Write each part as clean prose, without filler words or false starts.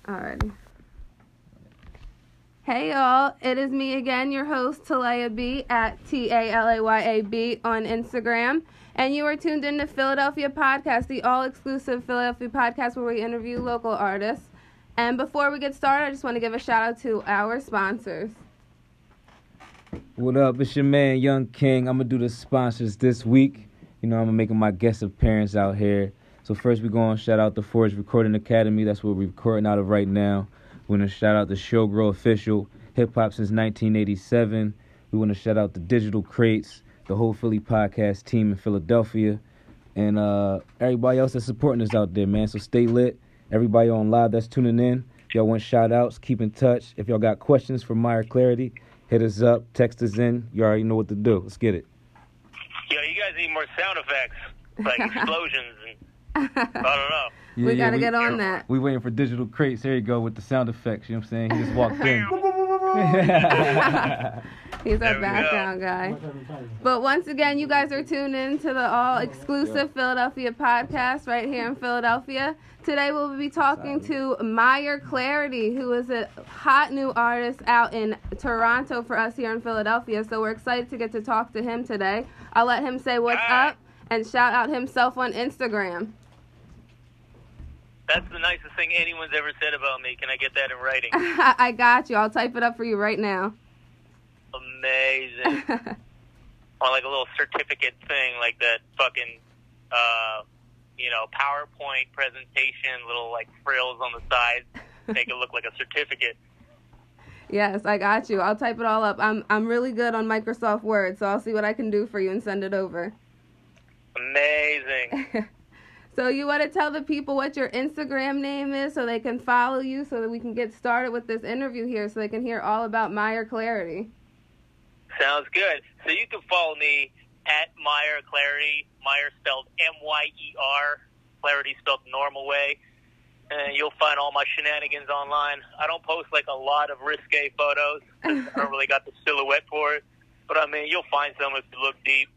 Alrighty. Hey y'all, it is me again, your host Talaya B at TALAYAB on Instagram, and you are tuned in to Philadelphia Podcast, the all-exclusive Philadelphia podcast where we interview local artists. And before we get started, I just want to give a shout out to our sponsors. What up? It's your man Young King. I'm gonna do the sponsors this week. I'm making my guest appearance out here. So first we're going to shout out the Forge Recording Academy. That's what we're recording out of right now. We want to shout out the Showgirl Official, hip hop since 1987. We want to shout out the Digital Crates, the whole Philly podcast team in Philadelphia, and everybody else that's supporting us out there, man. So stay lit. Everybody on live that's tuning in. If y'all want shout outs, keep in touch. If y'all got questions for Meyer Clarity, hit us up, text us in. You already know what to do. Let's get it. Yo, you guys need more sound effects, like explosions and I don't know. Yeah, we gotta get on that. We waiting for Digital Crates. There you go with the sound effects. You know what I'm saying? He just walked in. He's our background guy. But once again, you guys are tuned in to the all-exclusive Philadelphia podcast right here in Philadelphia. Today we'll be talking to Meyer Clarity, who is a hot new artist out in Toronto for us here in Philadelphia. So we're excited to get to talk to him today. I'll let him say what's up and shout out himself on Instagram. That's the nicest thing anyone's ever said about me. Can I get that in writing? I got you. I'll type it up for you right now. Amazing. On like a little certificate thing, like that fucking, PowerPoint presentation, little like frills on the sides, make it look like a certificate. Yes, I got you. I'll type it all up. I'm really good on Microsoft Word, so I'll see what I can do for you and send it over. Amazing. So you want to tell the people what your Instagram name is so they can follow you so that we can get started with this interview here so they can hear all about Meyer Clarity. Sounds good. So you can follow me at Meyer Clarity, Meyer spelled M-Y-E-R, Clarity spelled the normal way. And you'll find all my shenanigans online. I don't post like a lot of risque photos. I don't really got the silhouette for it. But I mean, you'll find some if you look deep.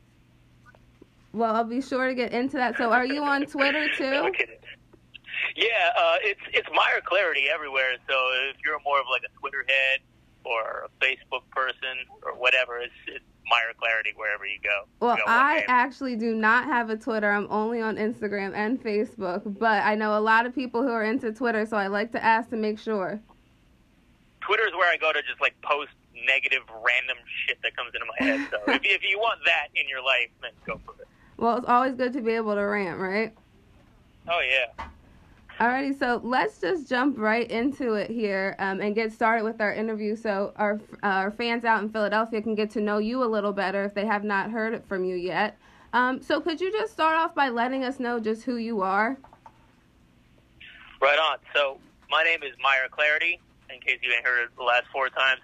Well, I'll be sure to get into that. So are you on Twitter too? Okay. Yeah, it's Meyer Clarity everywhere. So if you're more of like a Twitter head or a Facebook person or whatever, it's Meyer Clarity wherever you go. Well, I actually do not have a Twitter. I'm only on Instagram and Facebook. But I know a lot of people who are into Twitter, so I like to ask to make sure. Twitter is where I go to just like post negative random shit that comes into my head. So if you want that in your life, then go for it. Well, it's always good to be able to rant, right? Oh, yeah. Alrighty, so let's just jump right into it here and get started with our interview so our fans out in Philadelphia can get to know you a little better if they have not heard it from you yet. So could you just start off by letting us know just who you are? Right on. So my name is Meyer Clarity, in case you ain't heard it the last 4 times.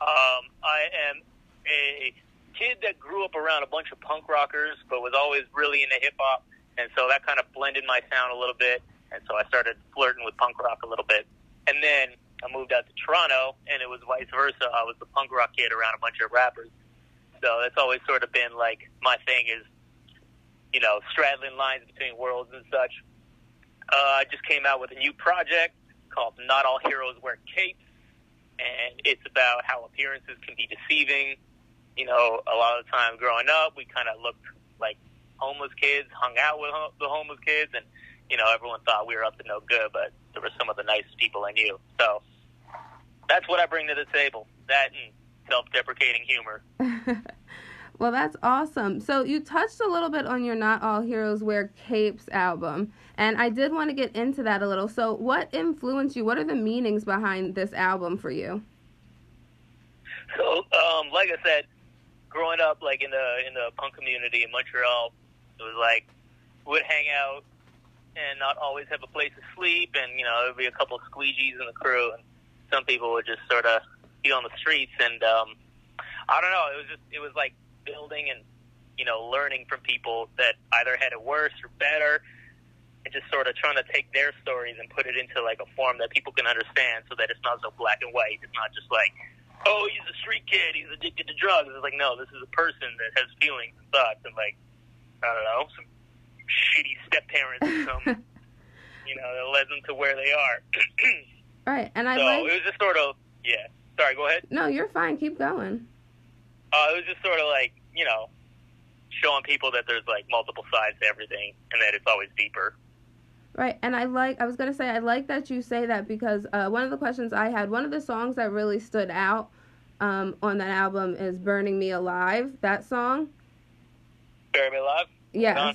I am a kid that grew up around a bunch of punk rockers, but was always really into hip-hop, and so that kind of blended my sound a little bit, and so I started flirting with punk rock a little bit. And then I moved out to Toronto, and it was vice versa. I was the punk rock kid around a bunch of rappers. So that's always sort of been, like, my thing is, straddling lines between worlds and such. I just came out with a new project called Not All Heroes Wear Capes, and it's about how appearances can be deceiving. A lot of the time growing up, we kind of looked like homeless kids, hung out with the homeless kids, and, everyone thought we were up to no good, but there were some of the nicest people I knew. So that's what I bring to the table, that and self-deprecating humor. Well, that's awesome. So you touched a little bit on your Not All Heroes Wear Capes album, and I did want to get into that a little. So what influenced you? What are the meanings behind this album for you? So, like I said, growing up, like in the punk community in Montreal, it was like we would hang out and not always have a place to sleep, and there would be a couple of squeegees in the crew, and some people would just sort of be on the streets, and I don't know, it was like building and learning from people that either had it worse or better, and just sort of trying to take their stories and put it into like a form that people can understand, so that it's not so black and white. It's not just like, oh, he's a street kid, he's addicted to drugs. It's like, no, this is a person that has feelings and thoughts and, like, I don't know, some shitty step-parents or some, that led them to where they are. Right, and it was just sort of, yeah. Sorry, go ahead. No, you're fine. Keep going. It was just sort of like, showing people that there's like multiple sides to everything and that it's always deeper. Right, and I was going to say, I like that you say that because one of the questions I had, one of the songs that really stood out on that album is Burning Me Alive, that song. Burning Me Alive? Yes.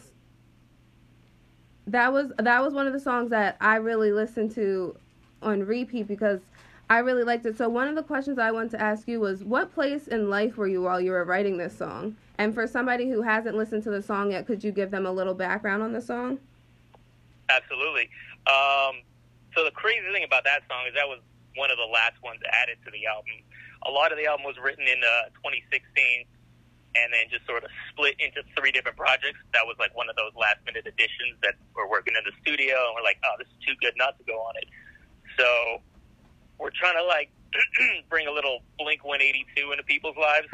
That was one of the songs that I really listened to on repeat because I really liked it. So one of the questions I wanted to ask you was, what place in life were you while you were writing this song? And for somebody who hasn't listened to the song yet, could you give them a little background on the song? Absolutely. So the crazy thing about that song is that was one of the last ones added to the album. A lot of the album was written in 2016 and then just sort of split into 3 different projects. That was like one of those last-minute additions that we're working in the studio, and we're like, oh, this is too good not to go on it. So we're trying to, like, bring a little Blink-182 into people's lives.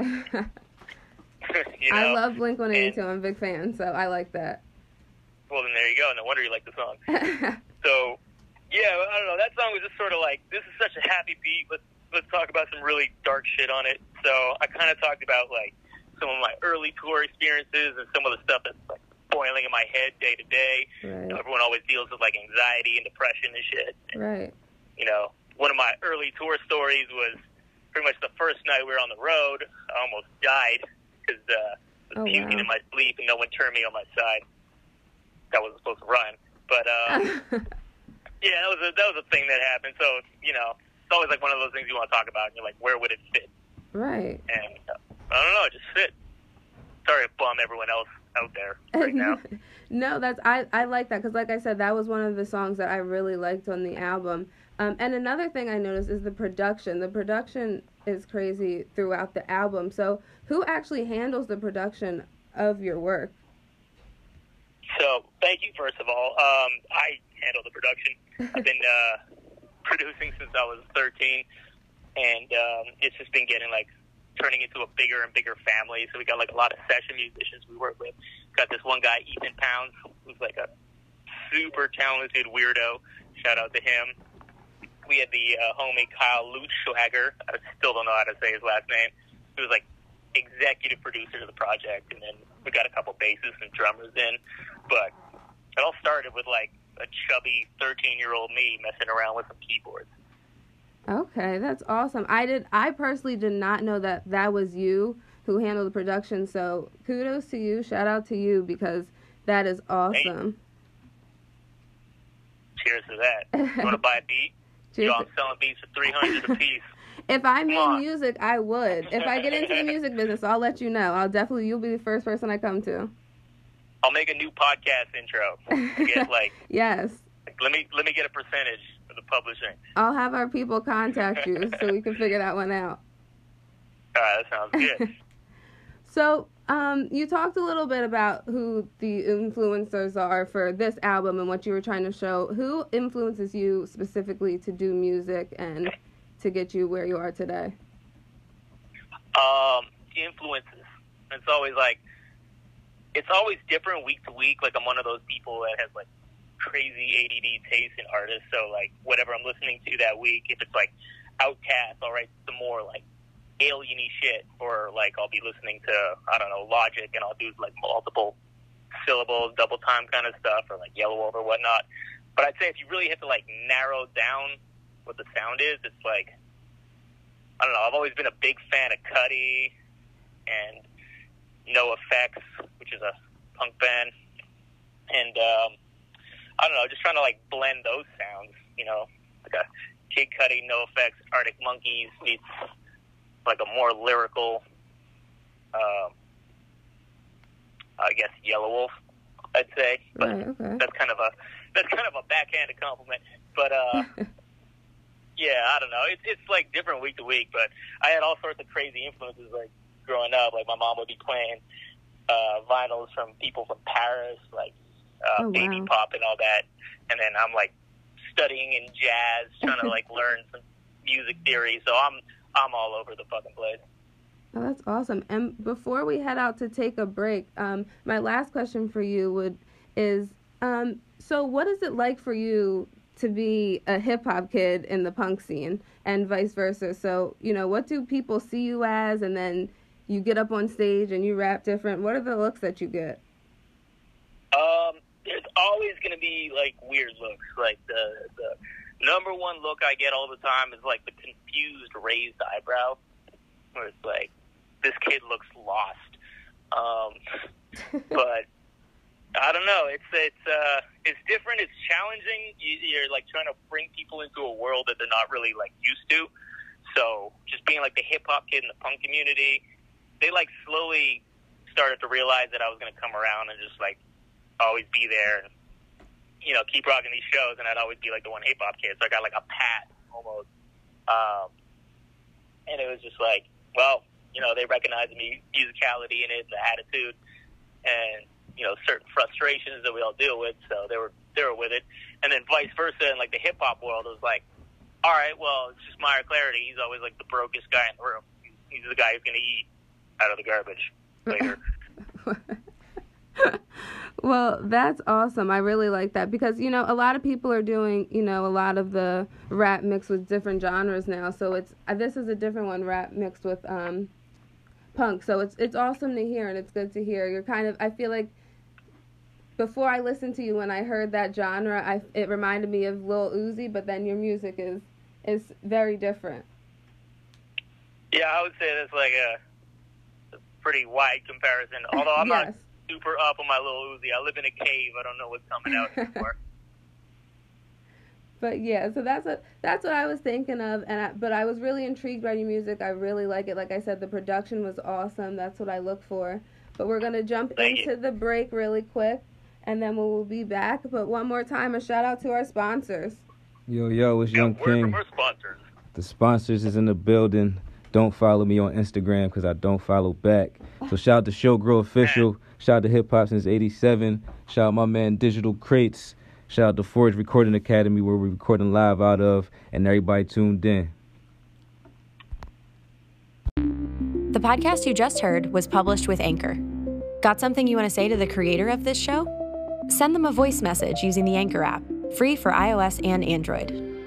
I love Blink-182. I'm a big fan, so I like that. Well, then there you go. No wonder you like the song. So, yeah, I don't know. That song was just sort of like, this is such a happy beat. Let's talk about some really dark shit on it. So I kind of talked about, like, some of my early tour experiences and some of the stuff that's, like, boiling in my head day to day. Right. Everyone always deals with, like, anxiety and depression and shit. Right. One of my early tour stories was pretty much the first night we were on the road. I almost died because I was puking in my sleep and no one turned me on my side. That wasn't supposed to rhyme. But, yeah, that was a thing that happened. So, it's always like one of those things you want to talk about, and you're like, where would it fit? Right. And I don't know, it just fit. Sorry to bum everyone else out there right now. No, I like that because, like I said, that was one of the songs that I really liked on the album. And another thing I noticed is the production. The production is crazy throughout the album. So who actually handles the production of your work? So thank you, first of all. I handle the production. I've been producing since I was 13, and it's just been turning into a bigger and bigger family. So we got like a lot of session musicians we work with. Got this one guy, Ethan Pounds, who's like a super talented weirdo. Shout out to him. We had the homie Kyle Lutschlager. I still don't know how to say his last name. He was like executive producer of the project, and then we got a couple bassists and drummers in. But it all started with like a chubby 13-year-old me messing around with some keyboards. Okay, that's awesome. I personally did not know that was you who handled the production, so kudos to you, shout out to you, because that is awesome. Hey. Cheers to that. You want to buy a beat? Cheers. I'm selling beats for $300 a piece. If I made music, I would. If I get into the music business, I'll let you know. You'll be the first person I come to. I'll make a new podcast intro. Yes. Let me get a percentage of the publishing. I'll have our people contact you so we can figure that one out. All right, that sounds good. So, you talked a little bit about who the influencers are for this album and what you were trying to show. Who influences you specifically to do music and to get you where you are today? Influences. It's always different week to week. Like, I'm one of those people that has, like, crazy ADD taste in artists. So, like, whatever I'm listening to that week, if it's, like, Outkast, I'll write some more, like, alien-y shit. Or, like, I'll be listening to, I don't know, Logic, and I'll do, like, multiple syllables, double time kind of stuff, or, like, Yellow Wolf or whatnot. But I'd say if you really have to, like, narrow down what the sound is, it's, like, I don't know, I've always been a big fan of Cudi and NoFX, which is a punk band. And, I don't know, just trying to, like, blend those sounds, like a Kid Cudi, NoFX, Arctic Monkeys meets, like, a more lyrical, I guess, Yellow Wolf, I'd say. But right, okay. That's kind of a backhanded compliment. But, yeah, I don't know. It's like different week to week, but I had all sorts of crazy influences, like, growing up. Like, my mom would be playing vinyls from people from Paris, like Baby Pop and all that. And then I'm, like, studying in jazz, trying to, like, learn some music theory. So I'm all over the fucking place. Oh, that's awesome. And before we head out to take a break, my last question for you is, so what is it like for you to be a hip hop kid in the punk scene and vice versa. So, you know, what do people see you as, and then you get up on stage and you rap different? What are the looks that you get? There's always going to be, like, weird looks. Like, the number one look I get all the time is, like, the confused raised eyebrow, where it's like, this kid looks lost. But I don't know. It's different. It's challenging. You're, like, trying to bring people into a world that they're not really, like, used to. So just being, like, the hip-hop kid in the punk community, they, like, slowly started to realize that I was going to come around and just, like, always be there and, you know, keep rocking these shows, and I'd always be, like, the one hip-hop kid. So I got, like, a pat almost. And it was just like, well, you know, they recognized the musicality in it, the attitude, and, you know, certain frustrations that we all deal with, so they were with it. And then vice versa in, like, the hip-hop world, it was like, all right, well, it's just Meyer Clarity. He's always, like, the brokest guy in the room. He's the guy who's going to eat out of the garbage later. Well, that's awesome. I really like that because, you know, a lot of people are doing, you know, a lot of the rap mixed with different genres now. So this is a different one, rap mixed with punk. So it's awesome to hear, and it's good to hear. You're kind of, I feel like before I listened to you, when I heard that genre, it reminded me of Lil Uzi, but then your music is very different. Yeah, I would say that's like a pretty wide comparison. Although I'm not super up on my Lil Uzi. I live in a cave. I don't know what's coming out anymore. But yeah, so that's what I was thinking of, but I was really intrigued by your music. I really like it. Like I said, the production was awesome. That's what I look for. But we're gonna jump into the break really quick, and then we'll be back. But one more time, a shout out to our sponsors. Yo, it's Young King. From our sponsors. The sponsors is in the building. Don't follow me on Instagram because I don't follow back. So shout out to Showgirl Official. Shout out to Hip Hop Since 87. Shout out my man Digital Crates. Shout out to Forge Recording Academy, where we're recording live out of, and everybody tuned in. The podcast you just heard was published with Anchor. Got something you want to say to the creator of this show? Send them a voice message using the Anchor app, free for iOS and Android.